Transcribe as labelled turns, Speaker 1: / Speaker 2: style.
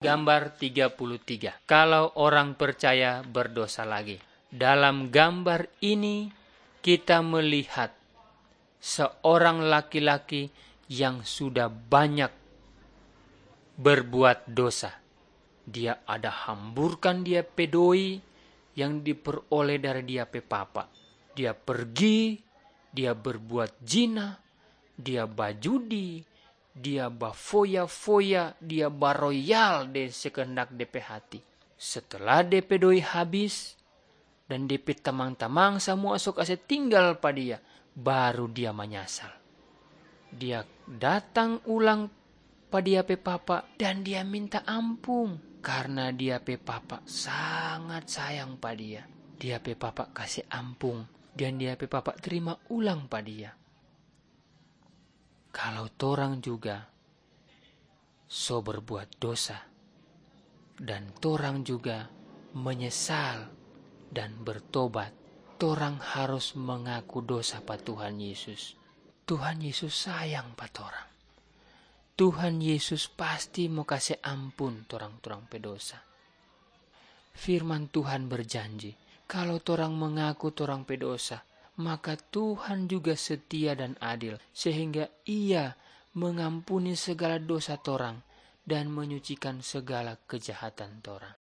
Speaker 1: Gambar 33. Kalau orang percaya berdosa lagi. Dalam gambar ini kita melihat seorang laki-laki yang sudah banyak berbuat dosa. Dia ada hamburkan dia pedoi yang diperoleh dari dia pe papa. Dia pergi, dia berbuat zina, dia bajudi, dia bafoya-foya, dia baroyal de sekendak DP hati. Setelah DP doi habis dan DP tamang-tamang semua sok ase tinggal pada dia, baru dia menyesal. Dia datang ulang pada dia pe papa dan dia minta ampun karena dia pe papa sangat sayang pada dia. Dia pe papa kasih ampun dan dia pe papa terima ulang pada dia. Kalau torang juga so berbuat dosa dan torang juga menyesal dan bertobat, torang harus mengaku dosa pa Tuhan Yesus. Tuhan Yesus sayang pa torang. Tuhan Yesus pasti mau kasih ampun torang-torang pe dosa. Firman Tuhan berjanji, kalau torang mengaku torang pe dosa, maka Tuhan juga setia dan adil, sehingga Ia mengampuni segala dosa torang dan menyucikan segala kejahatan torang.